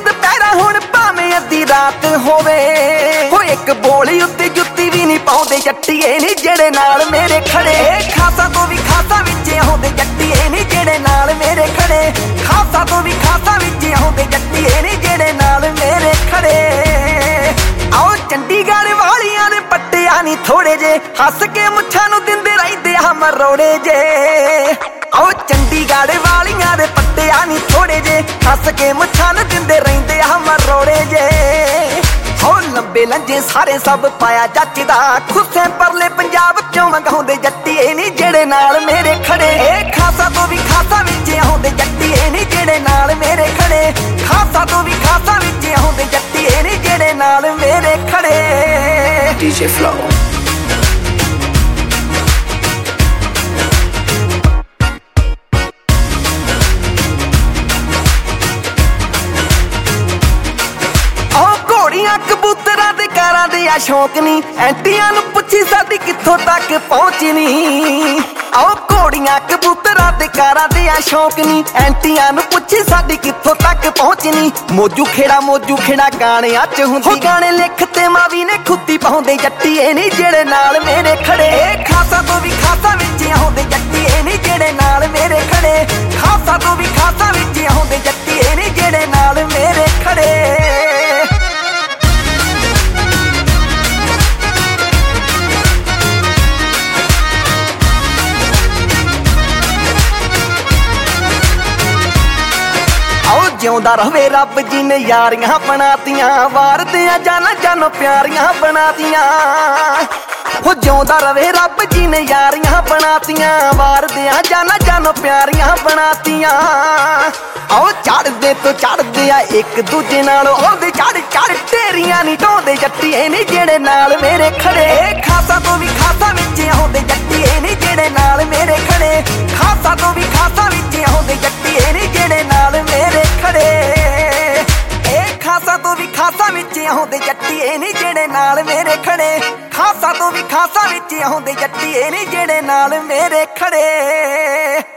ਦੁਪਹਿਰਾ ਹੁਣ ਭਾਵੇਂ ਅੱਧੀ ਰਾਤ ਹੋਵੇ ਹੋ ਇੱਕ ਬੋਲੀ ਉੱਤੇ ਜੁੱਤੀ ਵੀ ਨਹੀਂ ਪਾਉਂਦੇ ਜੱਟੀਏ ਨੀ ਜਿਹੜੇ ਨਾਲ ਮੇਰੇ ਖੜੇ ਖਾਸਾ ਤੋਂ ਵੀ ਖਾਸਾ ਵਿੱਚ ਆਉਂਦੇ ਜੱਟੀਏ ਨੀ ਜਿਹੜੇ ਨਾਲ ਮੇਰੇ ਖੜੇ ਖਾਸਾ ਤੋਂ ਵੀ ਖਾਸਾ ਵਿੱਚ ਆਉਂਦੇ ਜੱਟੀਏ ਨੀ ਜਿਹੜੇ ਨਾਲ ਮੇਰੇ ਖੜੇ ਆਓ ਚੰਡੀਗੜ੍ਹ ਵਾਲੀਆਂ ਦੇ ਪੱਟਿਆ ਨੀ ਥੋੜੇ ਜੇ ਹੱਸ ਕੇ ਮੁੱਛਾਂ ਨੂੰ ਦਿੰਦੇ ਰਹਿੰਦੇ ਆ ਮਰੋੜੇ ਜੇ ਆਓ ਚੰਡੀਗੜ੍ਹ ਵਾਲੀਆਂ ਦੇ ਪੱਟਿਆ ਨੀ ਥੋੜੇ ਜੇ ਹੱਸ ਕੇ ਮੁੱਛਾਂ ਨੂੰ ਦਿੰਦੇ ਰਹਿੰਦੇ ਆ ਮਰੋੜੇ ਜੇ ਹੋ ਲੰਬੇ ਲੰਜੇ ਸਾਰੇ ਸਭ ਪਾਇਆ ਜੱਚਦਾ ਖੁੱਸੇ ਪਰਲੇ ਪੰਜਾਬ ਚੋਂ ਮੰਗਾਉਂਦੇ ਜੱਟੀਏ ਨੀ ਜਿਹੜੇ ਨਾਲ ਮੇਰੇ ਖੜੇ ਖਾਸਾ ਤੋਂ ਵੀ ਖਾਸਾ ਵਿੱਚ ਆਉਂਦੇ ਜੱਟੀਏ ਨੀ ਜਿਹੜੇ ਨਾਲ ਮੇਰੇ ਖੜੇ ਖਾਸਾ ਤੋਂ ਵੀ ਖਾਸਾ ਵਿੱਚ ਆਉਂਦੇ ਜੱਟੀਏ ਨੀ ਜਿਹੜੇ ਨਾਲ ਮੇਰੇ ਖੜੇ DJ Flow ਕਬੂਤਰਾਂ ਦੇ ਕਾਰਾਂ ਦੇ ਆ ਸ਼ੌਕ ਨੀ ਐਂਟੀਆਂ ਨੂੰ ਪੁੱਛੀ ਸਾਡੀ ਕਿੱਥੋਂ ਤੱਕ ਪਹੁੰਚਣੀ ਆਓ ਘੋੜੀਆਂ ਕਬੂਤਰਾਂ ਦੇ ਕਾਰਾਂ ਦੇ ਆ ਸ਼ੌਕ ਨੀ ਐਂਟੀਆਂ ਨੂੰ ਪੁੱਛੀ ਸਾਡੀ ਕਿੱਥੋਂ ਤੱਕ ਪਹੁੰਚਣੀ ਮੋਜੂ ਖੇੜਾ ਗਾਣਿਆਂ ਚ ਹੁੰਦੀ ਗਾਣੇ ਲਿਖ ਤੇ ਮਾਵੀ ਨੇ ਖੁੱਦੀ ਪਾਉਂਦੇ ਜੱਟੀਏ ਨੀ ਜਿਹੜੇ ਨਾਲ ਮੇਰੇ ਖੜੇ ਖਾਸਾ ਤੋਂ ਵੀ ਖਾਸਾ ਵਿੱਚ ਆਉਂਦੇ ਜੱਟੀਏ ਨੀ ਜਿਹੜੇ ਨਾਲ ਮੇਰੇ ਖੜੇ ਖਾਸਾ ਤੋਂ ਵੀ ਖਾਸਾ ਵਿੱਚ ਆਉਂਦੇ ਜੱਟੀਏ ਨੀ ਜਿਹੜੇ ਨਾਲ ਮੇਰੇ ਖੜੇ ਜਿਉਂਦਾ ਰਵੇ ਰੱਬ ਜੀ ਨੇ ਯਾਰੀਆਂ ਬਣਾਤੀਆਂ ਵਾਰਦਿਆਂ ਜਾਨੋ ਪਿਆਰੀਆਂ ਬਣਾਤੀਆਂ ਹੋ ਜਿਉਂਦਾ ਰਵੇ ਰੱਬ ਜੀ ਨੇ ਯਾਰੀਆਂ ਬਣਾਤੀਆਂ ਵਾਰਦਿਆਂ ਜਾਨੋ ਪਿਆਰੀਆਂ ਬਣਾਤੀਆਂ ਆਓ ਚੜਦੇ ਤੋਂ ਚੜਦੇ ਆ ਇੱਕ ਦੂਜੇ ਨਾਲ ਉਹਦੇ ਚੜ ਢੇਰੀਆਂ ਨਹੀਂ ਢੋਂਦੇ ਜੱਟੀਏ ਨੀ ਜਿਹੜੇ ਨਾਲ ਮੇਰੇ ਖੜੇ ਖਾਸਾ ਤੋਂ ਵੀ ਖਾਸਾ ਵਿੱਚ ਆਉਂਦੇ ਜੱਟੀਏ ਨੀ ਜਿਹੜੇ ਨਾਲ ਮੇਰੇ ਖੜੇ ਖਾਸਾ ਤੋਂ ਵੀ ਖਾਸਾ ਵਿੱਚ ਆਉਂਦੇ ਜੱਟੀਏ ਨੀ ਜਿਹੜੇ ਨਾਲ ਮੇਰੇ ਖੜੇ ਖਾਸਾ ਤੋਂ ਵੀ ਖਾਸਾ ਵਿੱਚ ਆਉਂਦੇ ਜੱਟੀਏ ਨੀ ਜਿਹੜੇ ਨਾਲ ਮੇਰੇ ਖੜੇ ਖਾਸਾ ਤੋਂ ਵੀ ਖਾਸਾ ਵਿੱਚ ਆਉਂਦੇ ਜੱਟੀਏ ਨੀ ਜਿਹੜੇ ਨਾਲ ਮੇਰੇ ਖੜੇ